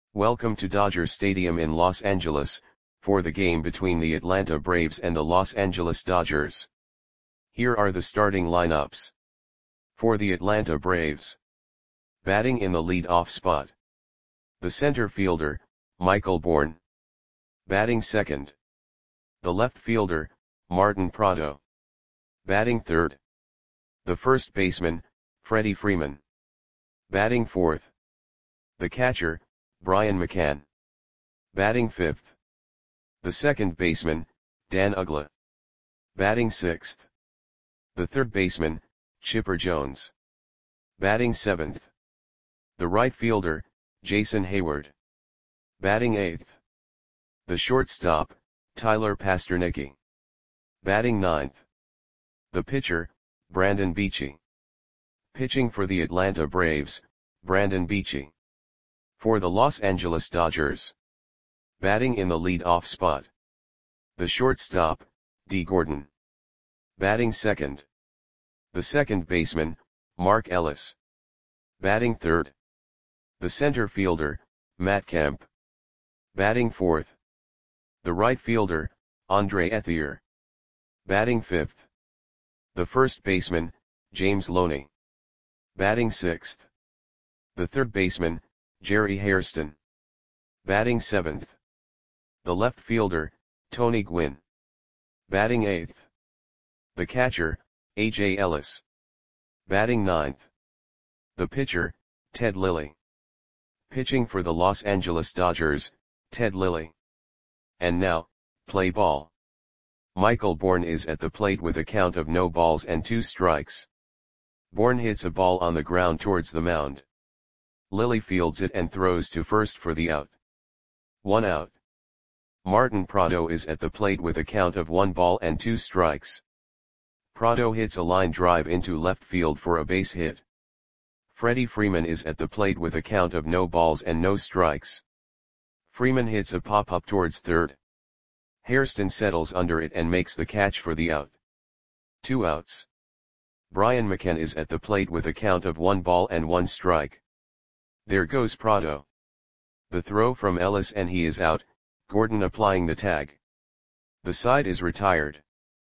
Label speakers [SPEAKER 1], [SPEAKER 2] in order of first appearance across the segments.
[SPEAKER 1] Welcome to Dodger Stadium in Los Angeles, for the game between the Atlanta Braves and the Los Angeles Dodgers. Here are the starting lineups. For the Atlanta Braves. Batting in the lead-off spot. The center fielder, Michael Bourn. Batting second. The left fielder, Martin Prado. Batting third. The first baseman, Freddie Freeman. Batting fourth. The catcher, Brian McCann. Batting fifth. The second baseman, Dan Uggla. Batting sixth. The third baseman, Chipper Jones. Batting seventh. The right fielder, Jason Heyward. Batting eighth. The shortstop, Tyler Pastornicky. Batting ninth. The pitcher, Brandon Beachy. Pitching for the Atlanta Braves, Brandon Beachy. For the Los Angeles Dodgers. Batting in the lead-off spot. The shortstop, Dee Gordon. Batting second. The second baseman, Mark Ellis. Batting third. The center fielder, Matt Kemp. Batting fourth. The right fielder, Andre Ethier. Batting fifth. The first baseman, James Loney. Batting sixth. The third baseman, Jerry Hairston. Batting seventh. The left fielder, Tony Gwynn. Batting eighth. The catcher, A.J. Ellis. Batting ninth. The pitcher, Ted Lilly. Pitching for the Los Angeles Dodgers, Ted Lilly. And now, play ball. Michael Bourn is at the plate with a count of no balls and 2 strikes. Bourn hits a ball on the ground towards the mound. Lilly fields it and throws to first for the out. 1 out. Martin Prado is at the plate with a count of 1 ball and 2 strikes. Prado hits a line drive into left field for a base hit. Freddie Freeman is at the plate with a count of no balls and no strikes. Freeman hits a pop-up towards third. Hairston settles under it and makes the catch for the out. 2 outs. Brian McCann is at the plate with a count of 1 ball and 1 strike. There goes Prado. The throw from Ellis and he is out, Gordon applying the tag. The side is retired.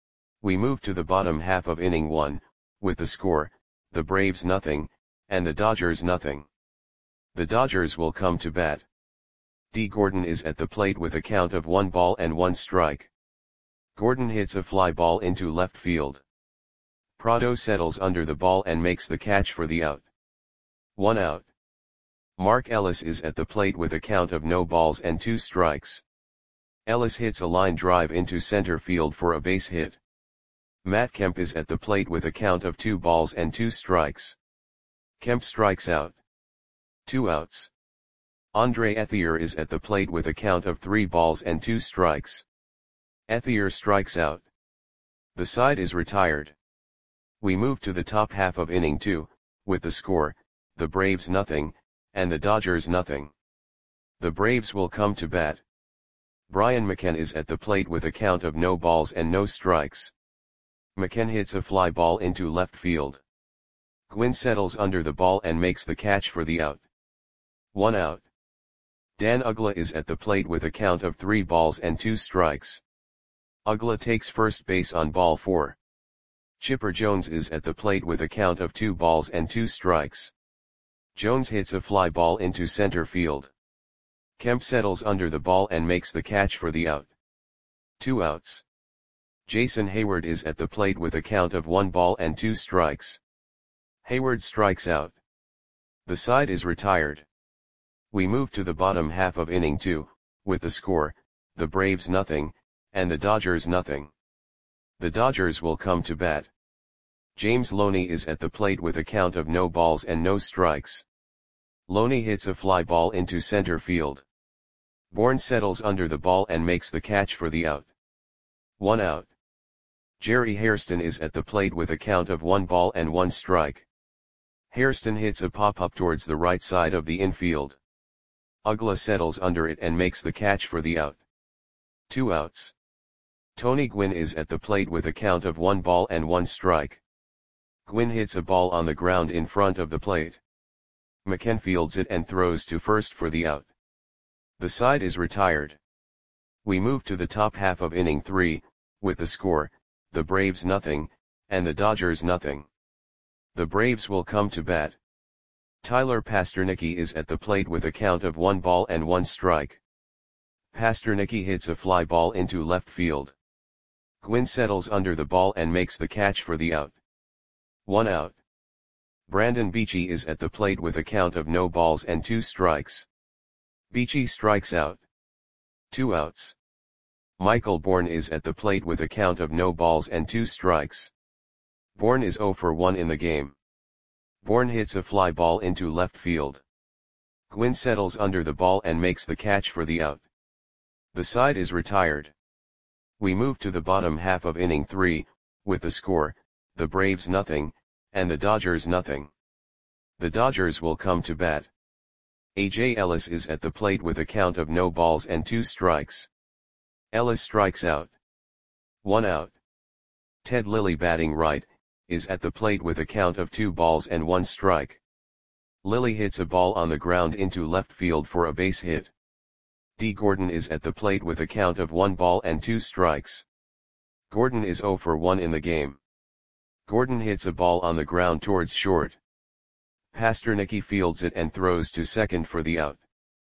[SPEAKER 1] We move to the bottom half of inning 1, with the score, the Braves nothing, and the Dodgers nothing. The Dodgers will come to bat. Dee Gordon is at the plate with a count of 1 ball and 1 strike. Gordon hits a fly ball into left field. Prado settles under the ball and makes the catch for the out. 1 out. Mark Ellis is at the plate with a count of no balls and 2 strikes. Ellis hits a line drive into center field for a base hit. Matt Kemp is at the plate with a count of 2 balls and 2 strikes. Kemp strikes out. 2 outs. Andre Ethier is at the plate with a count of 3 balls and 2 strikes. Ethier strikes out. The side is retired. We move to the top half of inning 2, with the score, the Braves nothing, and the Dodgers nothing. The Braves will come to bat. Brian McCann is at the plate with a count of no balls and no strikes. McCann hits a fly ball into left field. Gwynn settles under the ball and makes the catch for the out. 1 out. Dan Uggla is at the plate with a count of 3 balls and 2 strikes. Uggla takes first base on ball 4. Chipper Jones is at the plate with a count of 2 balls and 2 strikes. Jones hits a fly ball into center field. Kemp settles under the ball and makes the catch for the out. 2 outs. Jason Heyward is at the plate with a count of 1 ball and 2 strikes. Heyward strikes out. The side is retired. We move to the bottom half of inning 2, with the score, the Braves nothing, and the Dodgers nothing. The Dodgers will come to bat. James Loney is at the plate with a count of no balls and no strikes. Loney hits a fly ball into center field. Bourn settles under the ball and makes the catch for the out. 1 out. Jerry Hairston is at the plate with a count of 1 ball and 1 strike. Hairston hits a pop-up towards the right side of the infield. Uggla settles under it and makes the catch for the out. 2 outs. Tony Gwynn is at the plate with a count of 1 ball and 1 strike. Gwynn hits a ball on the ground in front of the plate. McCann fields it and throws to first for the out. The side is retired. We move to the top half of inning 3, with the score, the Braves nothing, and the Dodgers nothing. The Braves will come to bat. Tyler Pastornicky is at the plate with a count of 1-1 Pastornicky hits a fly ball into left field. Gwynn settles under the ball and makes the catch for the out. 1 out. Brandon Beachy is at the plate with a count of 0-2. Beachy strikes out. 2 outs. Michael Bourne is at the plate with a count of 0-2. Bourne is 0 for 1 in the game. Bourne hits a fly ball into left field. Gwynn settles under the ball and makes the catch for the out. The side is retired. We move to the bottom half of inning 3, with the score, the Braves nothing, and the Dodgers nothing. The Dodgers will come to bat. A.J. Ellis is at the plate with a count of 0-2. Ellis strikes out. 1 out. Ted Lilly, batting right, is at the plate with a count of 2-1. Lilly hits a ball on the ground into left field for a base hit. D. Gordon is at the plate with a count of 1-2. Gordon is 0 for 1 in the game. Gordon hits a ball on the ground towards short. Pastornicky fields it and throws to second for the out.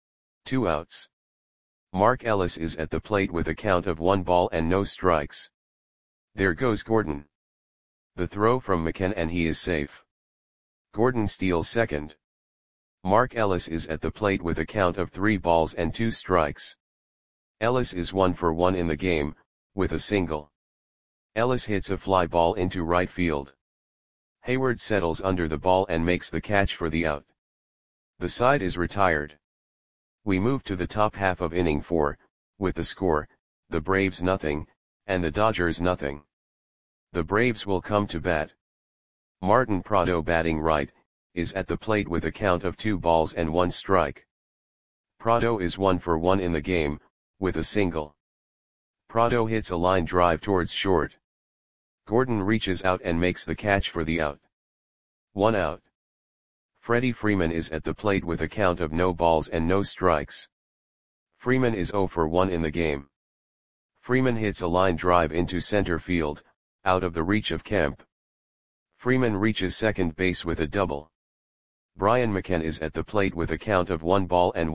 [SPEAKER 1] 2 outs. Mark Ellis is at the plate with a count of 1-0. There goes Gordon. The throw from McCann and he is safe. Gordon steals second. Mark Ellis is at the plate with a count of 3-2. Ellis is 1 for 1 in the game, with a single. Ellis hits a fly ball into right field. Hayward settles under the ball and makes the catch for the out. The side is retired. We move to the top half of inning 4, with the score, the Braves nothing, and the Dodgers nothing. The Braves will come to bat. Martin Prado, batting right, is at the plate with a count of 2-1. Prado is 1 for 1 in the game, with a single. Prado hits a line drive towards short. Gordon reaches out and makes the catch for the out. 1 out. Freddie Freeman is at the plate with a count of 0-0. Freeman is 0 for 1 in the game. Freeman hits a line drive into center field, out of the reach of Kemp. Freeman reaches second base with a double. Brian McCann is at the plate with a count of 1-1.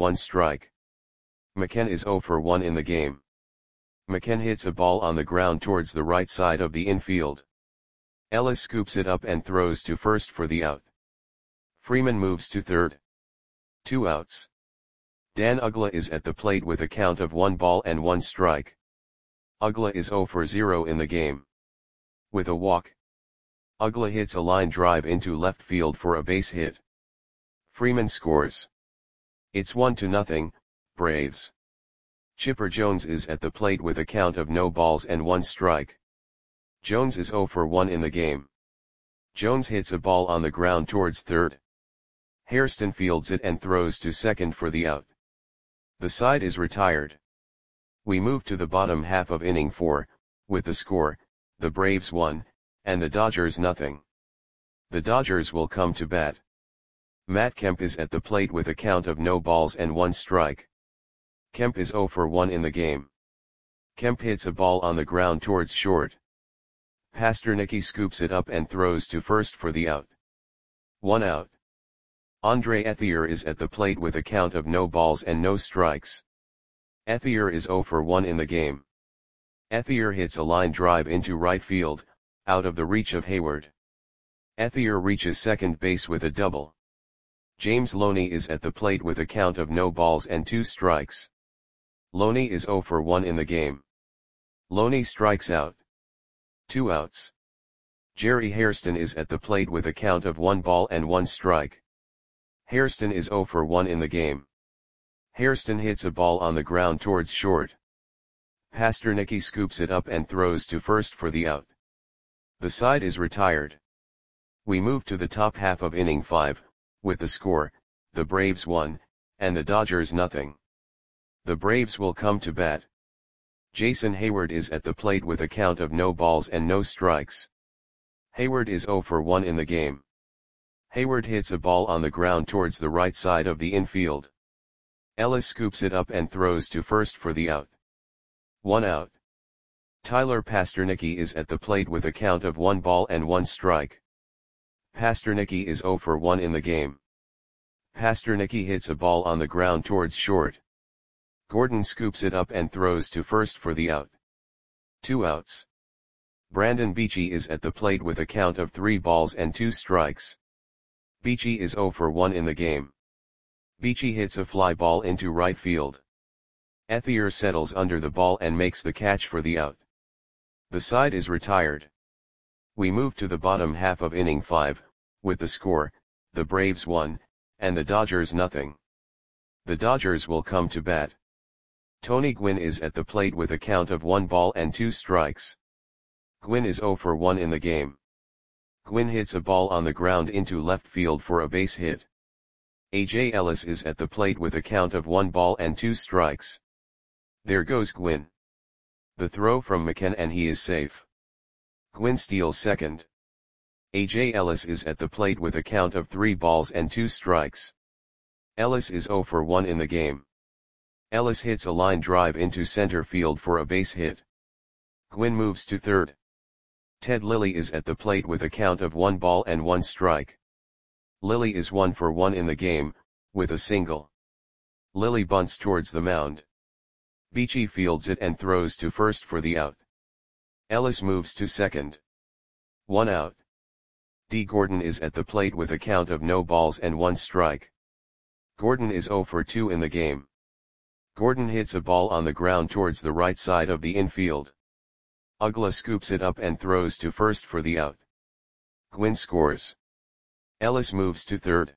[SPEAKER 1] McCann is 0 for 1 in the game. McCann hits a ball on the ground towards the right side of the infield. Ellis scoops it up and throws to first for the out. Freeman moves to third. 2 outs. Dan Uggla is at the plate with a count of 1-1. Uggla is 0 for 0 in the game. With a walk, Uggla hits a line drive into left field for a base hit. Freeman scores. It's 1-0, Braves. Chipper Jones is at the plate with a count of 0-1. Jones is 0 for 1 in the game. Jones hits a ball on the ground towards third. Hairston fields it and throws to second for the out. The side is retired. We move to the bottom half of inning 4, with the score, the Braves 1, and the Dodgers nothing. The Dodgers will come to bat. Matt Kemp is at the plate with a count of 0-1. Kemp is 0 for 1 in the game. Kemp hits a ball on the ground towards short. Pastornicky scoops it up and throws to first for the out. 1 out. Andre Ethier is at the plate with a count of 0-0. Ethier is 0 for 1 in the game. Ethier hits a line drive into right field, out of the reach of Hayward. Ethier reaches second base with a double. James Loney is at the plate with a count of 0-2. Loney is 0 for 1 in the game. Loney strikes out. 2 outs. Jerry Hairston is at the plate with a count of 1-1. Hairston is 0 for 1 in the game. Hairston hits a ball on the ground towards short. Pastornicky scoops it up and throws to first for the out. The side is retired. We move to the top half of inning 5, with the score, the Braves 1, and the Dodgers nothing. The Braves will come to bat. Jason Hayward is at the plate with a count of 0-0. Hayward is 0 for 1 in the game. Hayward hits a ball on the ground towards the right side of the infield. Ellis scoops it up and throws to first for the out. 1 out. Tyler Pastornicki is at the plate with a count of 1 ball and 1 strike. Pastornicki is 0 for 1 in the game. Pastornicki hits a ball on the ground towards short. Gordon scoops it up and throws to first for the out. 2 outs. Brandon Beachy is at the plate with a count of 3 balls and 2 strikes. Beachy is 0 for 1 in the game. Beachy hits a fly ball into right field. Ethier settles under the ball and makes the catch for the out. The side is retired. We move to the bottom half of inning 5, with the score, the Braves 1, and the Dodgers nothing. The Dodgers will come to bat. Tony Gwynn is at the plate with a count of 1 ball and 2 strikes. Gwynn is 0 for 1 in the game. Gwynn hits a ball on the ground into left field for a base hit. A.J. Ellis is at the plate with a count of 1 ball and 2 strikes. There goes Gwynn. The throw from McKen and he is safe. Gwynn steals second. A.J. Ellis is at the plate with a count of 3 balls and 2 strikes. Ellis is 0 for 1 in the game. Ellis hits a line drive into center field for a base hit. Gwynn moves to third. Ted Lilly is at the plate with a count of 1 ball and 1 strike. Lilly is 1 for 1 in the game, with a single. Lilly bunts towards the mound. Beachy fields it and throws to first for the out. Ellis moves to second. 1 out. D. Gordon is at the plate with a count of no balls and 1 strike. Gordon is 0 for 2 in the game. Gordon hits a ball on the ground towards the right side of the infield. Ugla scoops it up and throws to first for the out. Gwynn scores. Ellis moves to third.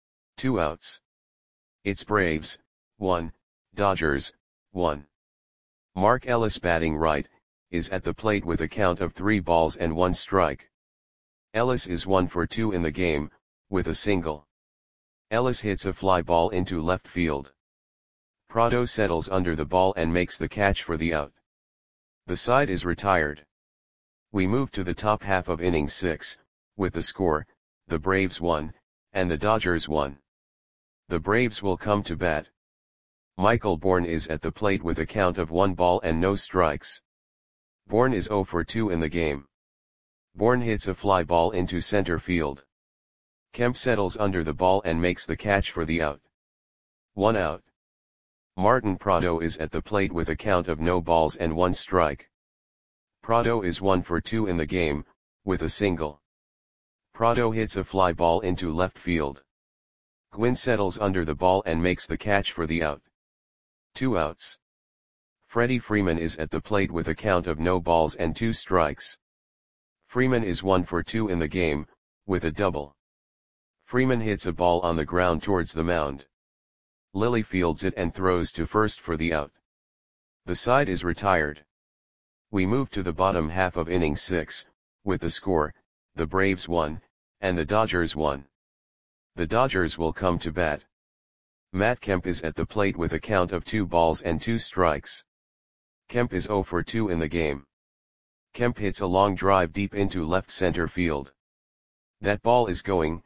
[SPEAKER 1] 2 outs. It's Braves, 1, Dodgers, 1. Mark Ellis batting right, is at the plate with a count of 3 balls and 1 strike. Ellis is 1 for 2 in the game, with a single. Ellis hits a fly ball into left field. Prado settles under the ball and makes the catch for the out. The side is retired. We move to the top half of inning 6, with the score, the Braves 1, and the Dodgers 1. The Braves will come to bat. Michael Bourne is at the plate with a count of 1 ball and no strikes. Bourne is 0 for 2 in the game. Bourne hits a fly ball into center field. Kemp settles under the ball and makes the catch for the out. 1 out. Martin Prado is at the plate with a count of no balls and 1 strike. Prado is 1 for 2 in the game, with a single. Prado hits a fly ball into left field. Gwynn settles under the ball and makes the catch for the out. 2 outs. Freddie Freeman is at the plate with a count of no balls and 2 strikes. Freeman is 1 for 2 in the game, with a double. Freeman hits a ball on the ground towards the mound. Lilly fields it and throws to first for the out. The side is retired. We move to the bottom half of inning 6, with the score, the Braves 1, and the Dodgers 1. The Dodgers will come to bat. Matt Kemp is at the plate with a count of 2 balls and 2 strikes. Kemp is 0 for 2 in the game. Kemp hits a long drive deep into left center field. That ball is gone.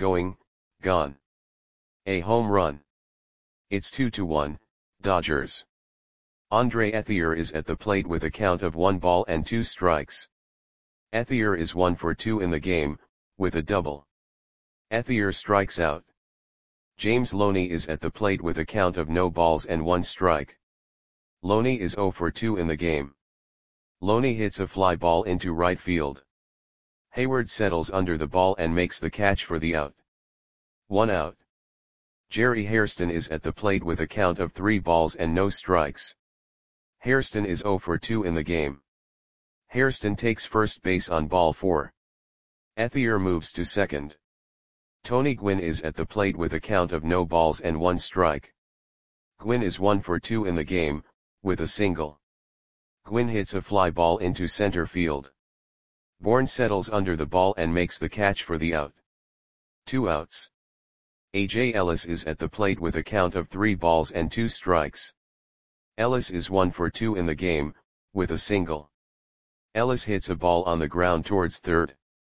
[SPEAKER 1] A home run. It's 2-1, Dodgers. Andre Ethier is at the plate with a count of 1 ball and 2 strikes. Ethier is 1 for 2 in the game, with a double. Ethier strikes out. James Loney is at the plate with a count of no balls and 1 strike. Loney is 0 for 2 in the game. Loney hits a fly ball into right field. Hayward settles under the ball and makes the catch for the out. 1 out. Jerry Hairston is at the plate with a count of 3 balls and no strikes. Hairston is 0 for 2 in the game. Hairston takes first base on ball 4. Ethier moves to second. Tony Gwynn is at the plate with a count of no balls and 1 strike. Gwynn is 1 for 2 in the game, with a single. Gwynn hits a fly ball into center field. Bourne settles under the ball and makes the catch for the out. 2 outs. A.J. Ellis is at the plate with a count of 3 balls and 2 strikes. Ellis is 1 for 2 in the game, with a single. Ellis hits a ball on the ground towards third.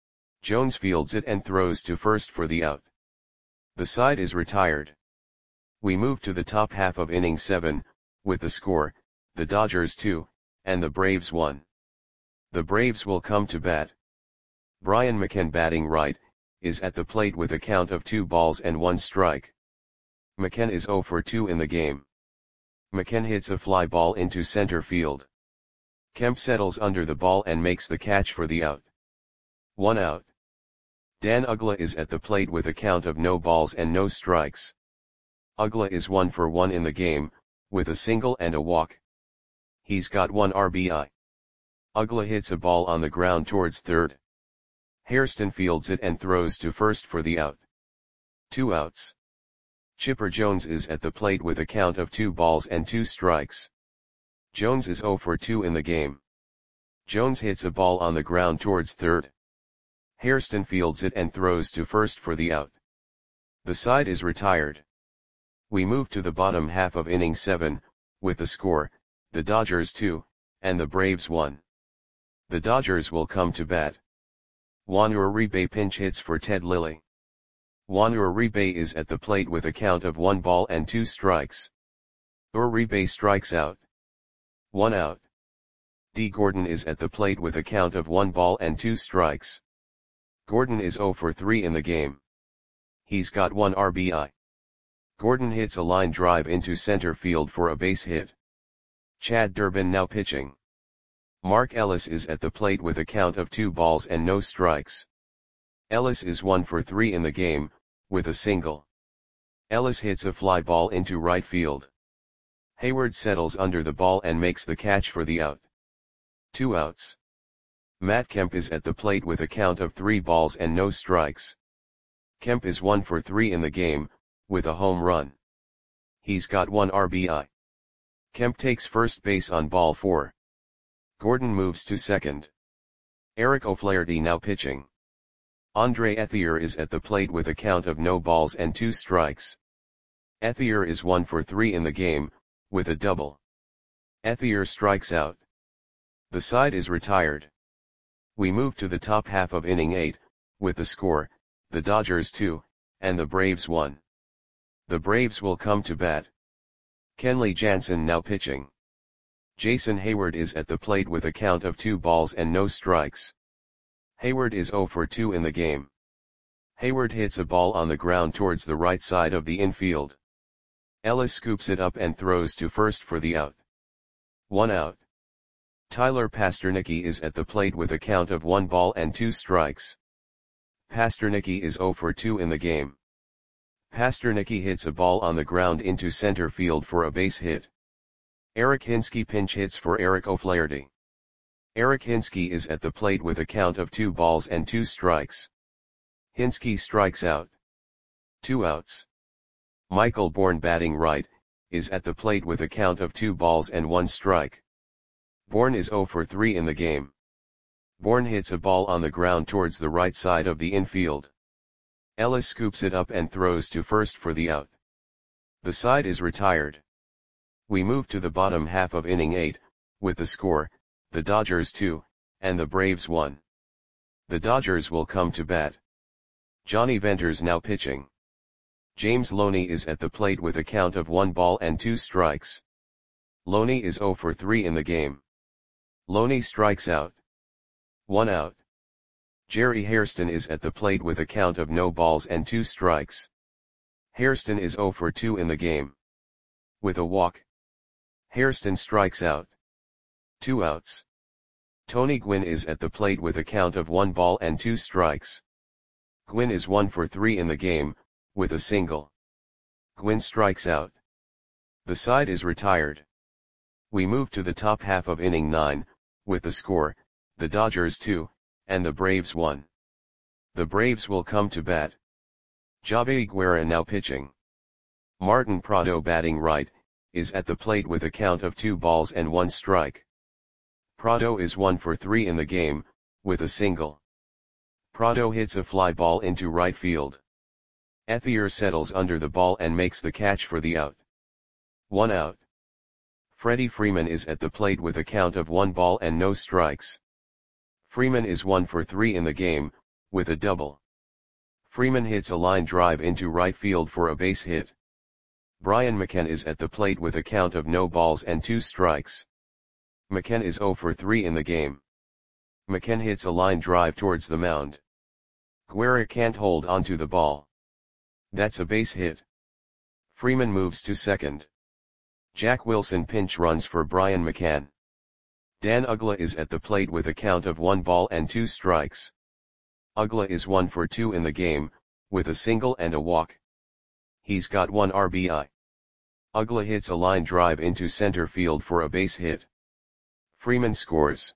[SPEAKER 1] Jones fields it and throws to first for the out. The side is retired. We move to the top half of inning 7, with the score, the Dodgers 2, and the Braves 1. The Braves will come to bat. Brian McCann, batting right, is at the plate with a count of 2 balls and 1 strike. McCann is 0 for 2 in the game. McCann hits a fly ball into center field. Kemp settles under the ball and makes the catch for the out. 1 out. Dan Uggla is at the plate with a count of no balls and no strikes. Uggla is 1 for 1 in the game, with a single and a walk. He's got 1 RBI. Uggla hits a ball on the ground towards third. Hairston fields it and throws to first for the out. 2 outs. Chipper Jones is at the plate with a count of 2 balls and 2 strikes. Jones is 0 for 2 in the game. Jones hits a ball on the ground towards third. Hairston fields it and throws to first for the out. The side is retired. We move to the bottom half of inning 7, with the score, the Dodgers 2, and the Braves 1. The Dodgers will come to bat. Juan Uribe pinch hits for Ted Lilly. Juan Uribe is at the plate with a count of 1 ball and 2 strikes. Uribe strikes out. 1 out. D. Gordon is at the plate with a count of 1 ball and 2 strikes. Gordon is 0 for 3 in the game. He's got 1 RBI. Gordon hits a line drive into center field for a base hit. Chad Durbin now pitching. Mark Ellis is at the plate with a count of 2 balls and no strikes. Ellis is 1 for 3 in the game, with a single. Ellis hits a fly ball into right field. Hayward settles under the ball and makes the catch for the out. 2 outs. Matt Kemp is at the plate with a count of 3 balls and no strikes. Kemp is 1 for 3 in the game, with a home run. He's got 1 RBI. Kemp takes first base on ball 4. Gordon moves to second. Eric O'Flaherty now pitching. Andre Ethier is at the plate with a count of no balls and 2 strikes. Ethier is 1 for 3 in the game, with a double. Ethier strikes out. The side is retired. We move to the top half of inning 8, with the score, the Dodgers 2, and the Braves 1. The Braves will come to bat. Kenley Jansen now pitching. Jason Hayward is at the plate with a count of 2 balls and no strikes. Hayward is 0 for 2 in the game. Hayward hits a ball on the ground towards the right side of the infield. Ellis scoops it up and throws to first for the out. 1 out. Tyler Pastornicky is at the plate with a count of 1 ball and 2 strikes. Pastornicky is 0 for 2 in the game. Pastornicky hits a ball on the ground into center field for a base hit. Eric Hinske pinch hits for Eric O'Flaherty. Eric Hinske is at the plate with a count of 2 balls and 2 strikes. Hinske strikes out. 2 outs. Michael Bourne, batting right, is at the plate with a count of 2 balls and 1 strike. Bourne is 0 for 3 in the game. Bourne hits a ball on the ground towards the right side of the infield. Ellis scoops it up and throws to first for the out. The side is retired. We move to the bottom half of inning 8, with the score, the Dodgers 2, and the Braves 1. The Dodgers will come to bat. Johnny Venters now pitching. James Loney is at the plate with a count of 1 ball and 2 strikes. Loney is 0 for 3 in the game. Loney strikes out. 1 out. Jerry Hairston is at the plate with a count of no balls and 2 strikes. Hairston is 0 for 2 in the game. With a walk. Hairston strikes out. 2 outs. Tony Gwynn is at the plate with a count of 1 ball and 2 strikes. Gwynn is 1 for 3 in the game, with a single. Gwynn strikes out. The side is retired. We move to the top half of inning 9, with the score, the Dodgers 2, and the Braves 1. The Braves will come to bat. Javi Guerra now pitching. Martin Prado, batting right, is at the plate with a count of 2 balls and 1 strike. Prado is 1 for 3 in the game, with a single. Prado hits a fly ball into right field. Ethier settles under the ball and makes the catch for the out. 1 out. Freddie Freeman is at the plate with a count of 1 ball and no strikes. Freeman is 1 for 3 in the game, with a double. Freeman hits a line drive into right field for a base hit. Brian McCann is at the plate with a count of no balls and 2 strikes. McCann is 0 for 3 in the game. McCann hits a line drive towards the mound. Guerra can't hold onto the ball. That's a base hit. Freeman moves to second. Jack Wilson pinch runs for Brian McCann. Dan Uggla is at the plate with a count of 1 ball and 2 strikes. Uggla is 1 for 2 in the game, with a single and a walk. He's got 1 RBI. Uggla hits a line drive into center field for a base hit. Freeman scores.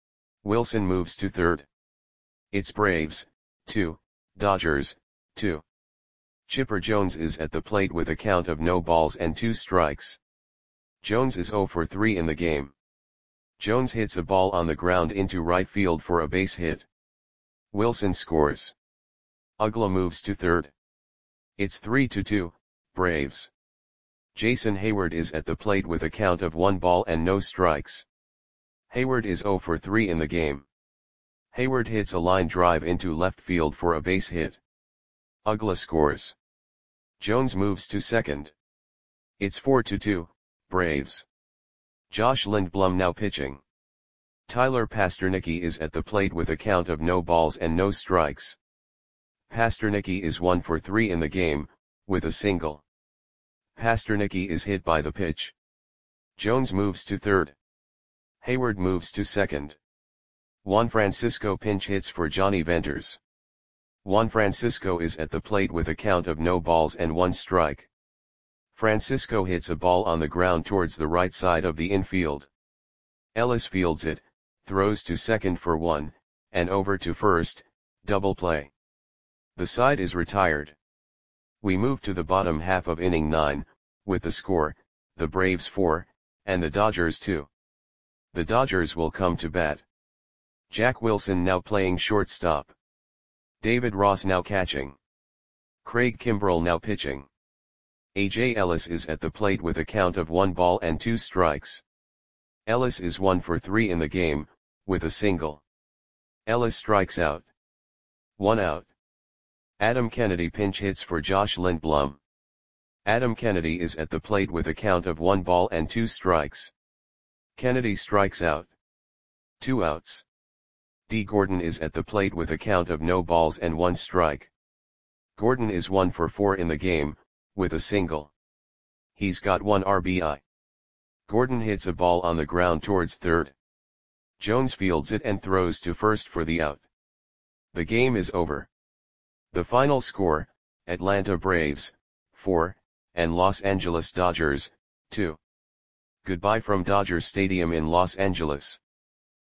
[SPEAKER 1] Wilson moves to third. It's Braves, 2, Dodgers, 2. Chipper Jones is at the plate with a count of no balls and 2 strikes. Jones is 0 for 3 in the game. Jones hits a ball on the ground into right field for a base hit. Wilson scores. Uggla moves to third. It's 3-2, Braves. Jason Heyward is at the plate with a count of 1 ball and no strikes. Heyward is 0 for 3 in the game. Heyward hits a line drive into left field for a base hit. Uggla scores. Jones moves to second. It's 4-2, Braves. Josh Lindblom now pitching. Tyler Pastornicky is at the plate with a count of no balls and no strikes. Pastornicky is 1 for 3 in the game, with a single. Pastornicky is hit by the pitch. Jones moves to third. Heyward moves to second. Juan Francisco pinch hits for Johnny Venters. Juan Francisco is at the plate with a count of no balls and 1 strike. Francisco hits a ball on the ground towards the right side of the infield. Ellis fields it, throws to second for 1, and over to first, double play. The side is retired. We move to the bottom half of inning 9, with the score, the Braves 4, and the Dodgers 2. The Dodgers will come to bat. Jack Wilson now playing shortstop. David Ross now catching. Craig Kimbrell now pitching. A.J. Ellis is at the plate with a count of 1 ball and 2 strikes. Ellis is 1 for 3 in the game, with a single. Ellis strikes out. 1 out. Adam Kennedy pinch hits for Josh Lindblom. Adam Kennedy is at the plate with a count of 1 ball and 2 strikes. Kennedy strikes out. 2 outs. D. Gordon is at the plate with a count of no balls and 1 strike. Gordon is 1 for 4 in the game, with a single. He's got 1 RBI. Gordon hits a ball on the ground towards third. Jones fields it and throws to first for the out. The game is over. The final score, Atlanta Braves, 4, and Los Angeles Dodgers, 2. Goodbye from Dodger Stadium in Los Angeles.